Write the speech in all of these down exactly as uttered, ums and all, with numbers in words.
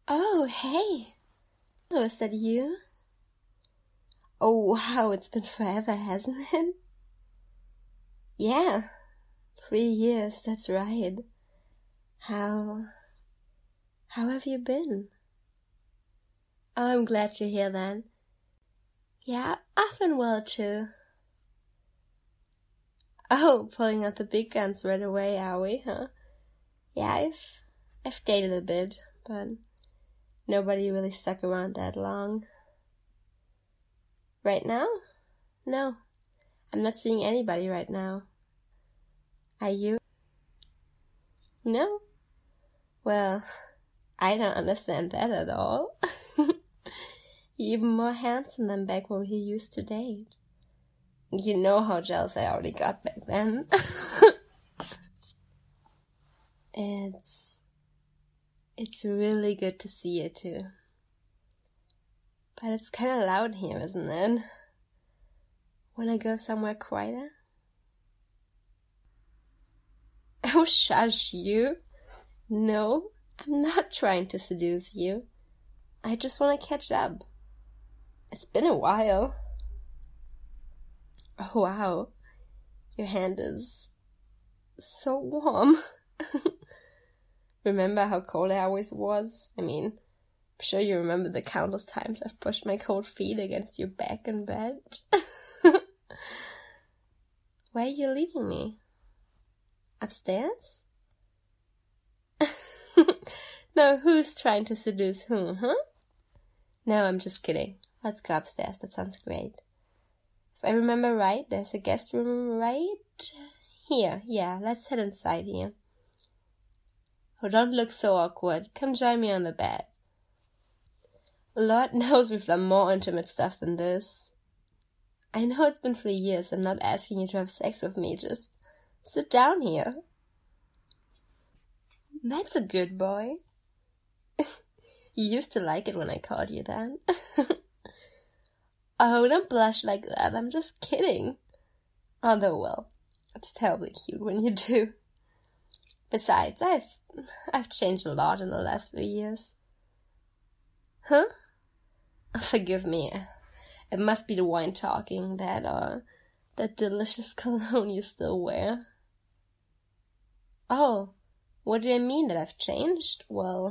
Oh, hey. Oh, is that you? Oh, wow, it's been forever, hasn't it? Yeah, three years, that's right. How... how have you been? Oh, I'm glad to hear that. Yeah, I've been well too. Oh, pulling out the big guns right away, are we, huh? Yeah, I've... I've dated a bit, but nobody really stuck around that long. Right now? No, I'm not seeing anybody right now. Are you? No? Well, I don't understand that at all. You're even more handsome than back when we used to date. You know how jealous I already got back then. It's... It's really good to see you too. But it's kinda loud here, isn't it? Wanna go somewhere quieter? Oh, shush you. No, I'm not trying to seduce you. I just want to catch up. It's been a while. Oh, wow. Your hand is so warm. Remember how cold I always was? I mean, I'm sure you remember the countless times I've pushed my cold feet against your back in bed. Where are you leaving me? Upstairs? No, who's trying to seduce whom, huh? No, I'm just kidding. Let's go upstairs, that sounds great. If I remember right, there's a guest room right here. Yeah, let's head inside here. Oh, don't look so awkward. Come join me on the bed. Lord knows we've done more intimate stuff than this. I know it's been three years. I'm not asking you to have sex with me. Just sit down here. That's a good boy. You used to like it when I called you that. Oh, don't blush like that. I'm just kidding. Although, well, it's terribly cute when you do. Besides, I've I've changed a lot in the last few years. Huh? Forgive me. It must be the wine talking, that or that delicious cologne you still wear. Oh, what do I mean that I've changed? Well,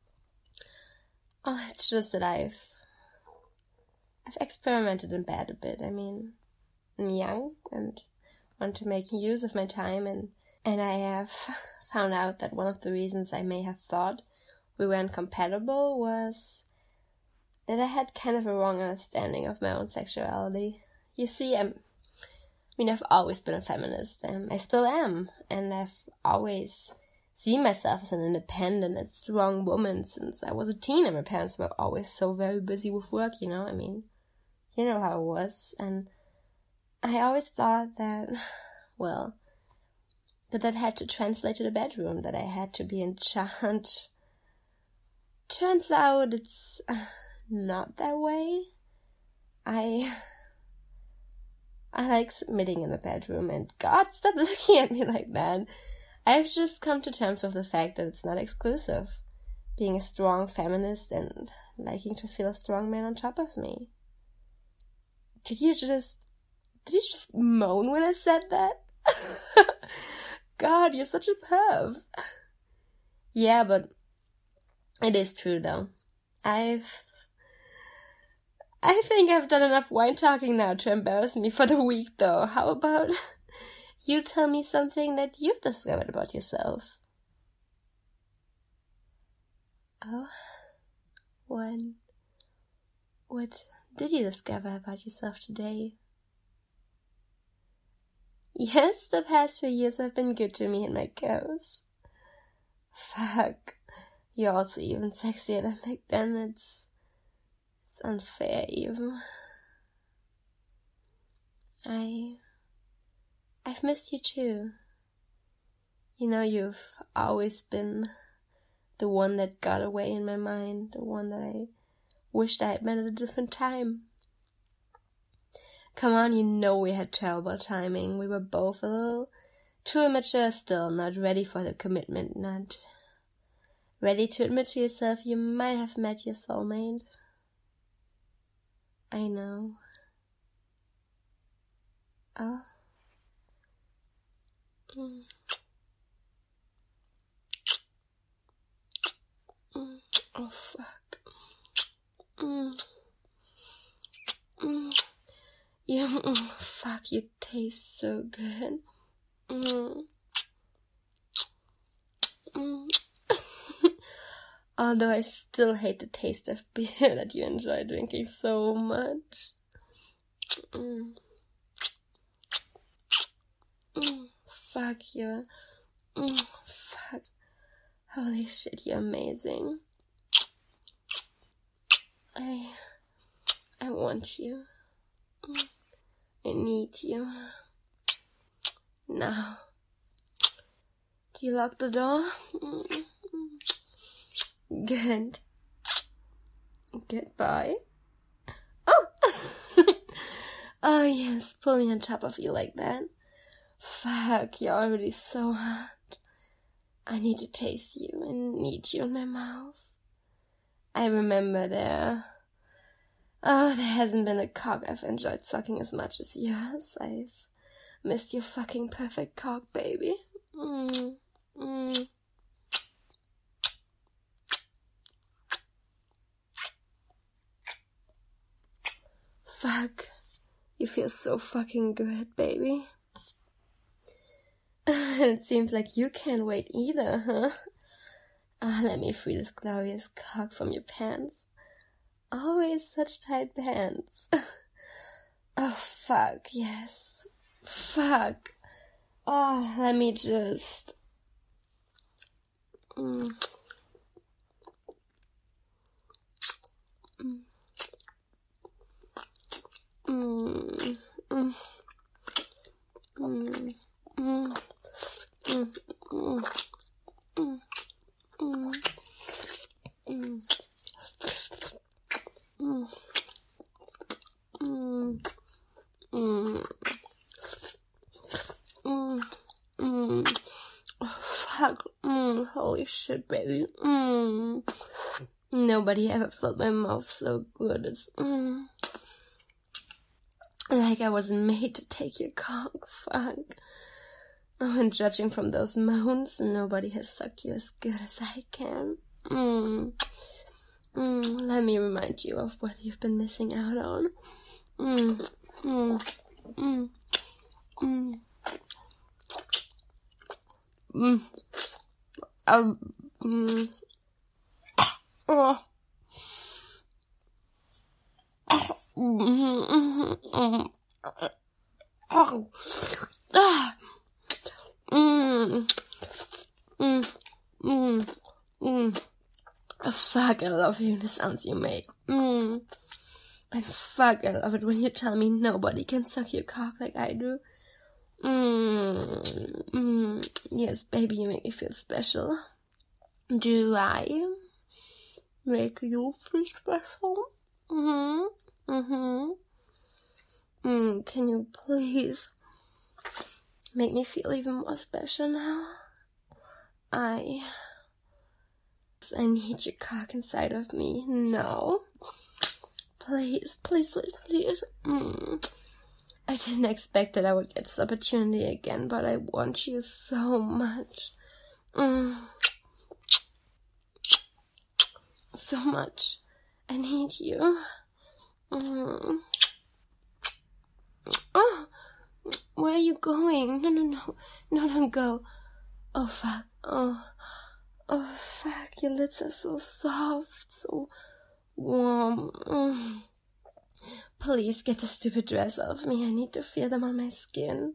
oh, it's just that I've I've experimented in bed a bit. I mean, I'm young and want to make use of my time, and and I have found out that one of the reasons I may have thought we weren't compatible was that I had kind of a wrong understanding of my own sexuality. You see, I'm, I mean, I've always been a feminist, and I still am, and I've always seen myself as an independent and strong woman since I was a teen, and my parents were always so very busy with work, you know, I mean, you know how it was, and I always thought that, well, that that had to translate to the bedroom, that I had to be in charge. Turns out it's not that way. I... I like submitting in the bedroom, and God, stop looking at me like that. I've just come to terms with the fact that it's not exclusive. Being a strong feminist and liking to feel a strong man on top of me. Did you just... Did you just moan when I said that? God, you're such a perv. Yeah, but it is true though. I've... I think I've done enough wine talking now to embarrass me for the week though. How about you tell me something that you've discovered about yourself? Oh, what... What did you discover about yourself today? Yes, the past few years have been good to me and my cows. Fuck. You're also even sexier than back then. It's... It's unfair, even. I... I've missed you too. You know, you've always been the one that got away in my mind. The one that I wished I had met at a different time. Come on, you know we had terrible timing. We were both a little too immature still, not ready for the commitment, not ready to admit to yourself you might have met your soulmate. I know. Oh. Mm. Mm. Oh, fuck. Mm. Mm. You, mm, fuck, you taste so good. Mm. Mm. Although I still hate the taste of beer that you enjoy drinking so much. Mm. Mm. Fuck you. Mm. Fuck. Holy shit, you're amazing. I... I want you. Mm. I need you. Now. Do you lock the door? Mm. Good. Goodbye. Oh! Oh yes, pull me on top of you like that. Fuck, you're already so hot. I need to taste you and need you in my mouth. I remember there... Oh, there hasn't been a cock I've enjoyed sucking as much as yours. I've missed your fucking perfect cock, baby. Mm. Mm. Fuck. You feel so fucking good, baby. It seems like you can't wait either, huh? Ah, oh, let me free this glorious cock from your pants. Always such tight pants. Oh, fuck, yes. Fuck. Oh, let me just... Mm. Mm. Mm. Mm. Mm. Mm. Mm. Mm. Mm. Mm. Mm. Mm. Mm. Mm. Mm. Mm. Oh, fuck. Mm. Holy shit, baby. Mm. Nobody ever felt my mouth so good. It's mm. like I was made to take your cock. Fuck. Oh, and judging from those moans, nobody has sucked you as good as I can. Mm. Mm. Let me remind you of what you've been missing out on. Mm. Mm. Mm. Mm. Mm. Um. Mm. Oh. Mm. Mm. Oh. Ah. Mm. Mm. Mm. Mm. Oh, fuck, I love hearing the sounds you make. Mm. And fuck, I love it when you tell me nobody can suck your cock like I do. Mm. Mm. Yes, baby, you make me feel special. Do I make you feel special? Mm-hmm. Mm-hmm. Mm. Can you please make me feel even more special now? I... I need your cock inside of me. No. Please, please, please, please. Mm. I didn't expect that I would get this opportunity again, but I want you so much. Mm. So much. I need you. Mm. Oh, where are you going? No, no, no. No, don't go. Oh, fuck. Oh. Oh, fuck, your lips are so soft, so warm. Mm. Please get the stupid dress off me. I need to feel them on my skin.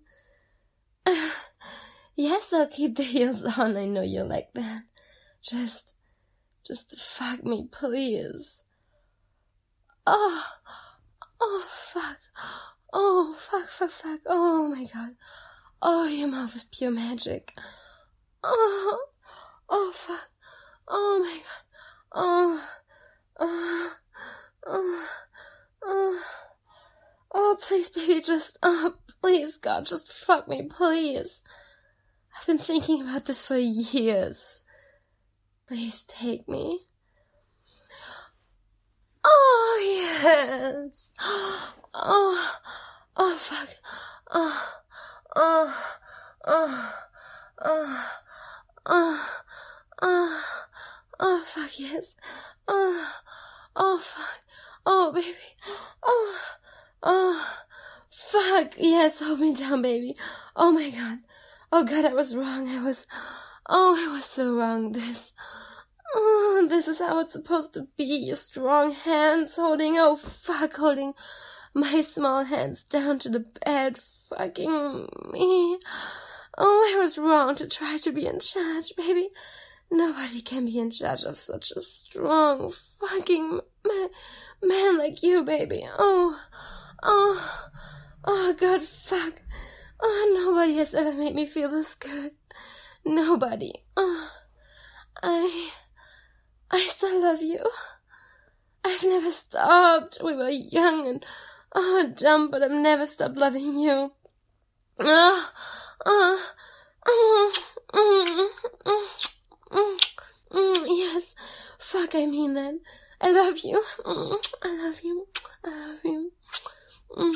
Yes, I'll keep the heels on. I know you like that. Just, just fuck me, please. Oh, oh, fuck. Oh, fuck, fuck, fuck. Oh, my God. Oh, your mouth is pure magic. Oh. Oh, fuck. Oh, my God. Oh. Oh. Oh. Oh. Oh, please, baby, just, oh, please, God, just fuck me, please. I've been thinking about this for years. Please take me. Oh, yes. Oh, oh, fuck. Oh, oh, oh, oh, oh, oh, oh, fuck, yes. Oh, oh, fuck. Oh, baby. Oh, oh, fuck. Yes, hold me down, baby. Oh, my God. Oh, God, I was wrong. I was, oh, I was so wrong. This, oh, this is how it's supposed to be. Your strong hands holding, oh, fuck, holding my small hands down to the bed, fucking me. Oh, I was wrong to try to be in charge, baby. Nobody can be in charge of such a strong fucking man, man like you, baby. Oh, oh, oh, God, fuck. Oh, nobody has ever made me feel this good. Nobody. Oh, I, I still love you. I've never stopped. We were young and, oh, dumb, but I've never stopped loving you. Oh, oh, mm, mm, mm, mm, mm, yes. Fuck, I mean that. I love you. Mm, I love you. I love you. Mm.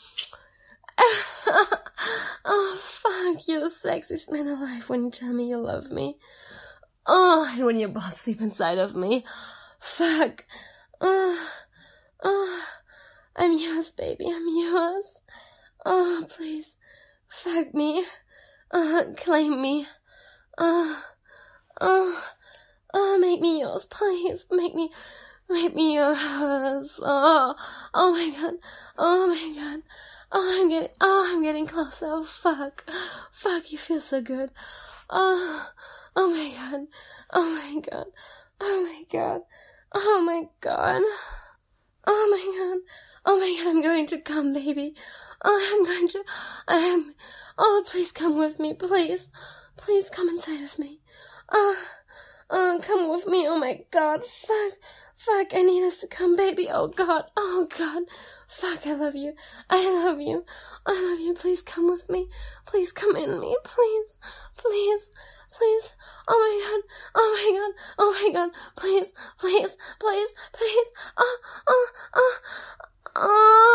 Oh, fuck, you're the sexiest man alive when you tell me you love me. Oh, and when you both sleep inside of me. Fuck. Oh, oh, I'm yours, baby, I'm yours. Oh, please, fuck me. Uh, claim me. Oh, oh, oh, make me yours, please. Make me, make me yours. Oh, oh my God. Oh my God. Oh, I'm getting, oh, I'm getting closer. Oh, fuck. Fuck, you feel so good. Oh, oh my God. Oh my God. Oh my God. Oh my God. Oh my God. Oh my God, I'm going to come, baby. Oh, I'm going to, I am, oh, please come with me, please. Please come inside of me. Oh, oh, come with me. Oh my God. Fuck. Fuck, I need us to come, baby. Oh God. Oh God. Fuck, I love you. I love you. I love you. Please come with me. Please come in me. Please. Please. Please. Oh my God. Oh my God. Oh my God. Please. Please. Please. Please. Oh, oh, oh. Oh.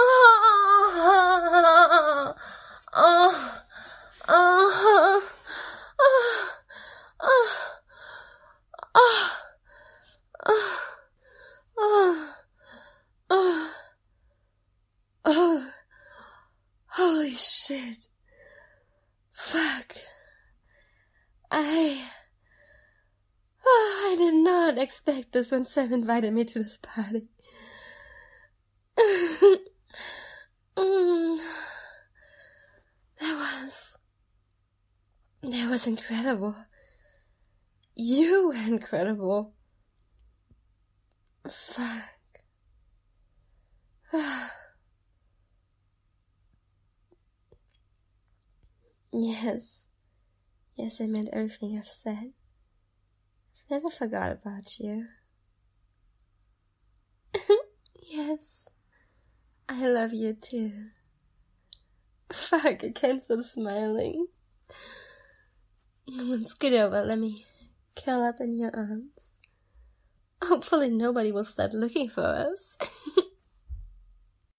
Oh. Oh. Oh. Oh. Oh. Oh. Oh. Oh, oh, oh, holy shit. Fuck. I, oh, I did not expect this when Sam invited me to this party. mm. That was, that was incredible. You were incredible. Fuck. Yes. Yes, I meant everything I've said. I've never forgot about you. Yes. I love you too. Fuck, I can't stop smiling. Let's get over. Let me curl up in your arms. Hopefully nobody will start looking for us.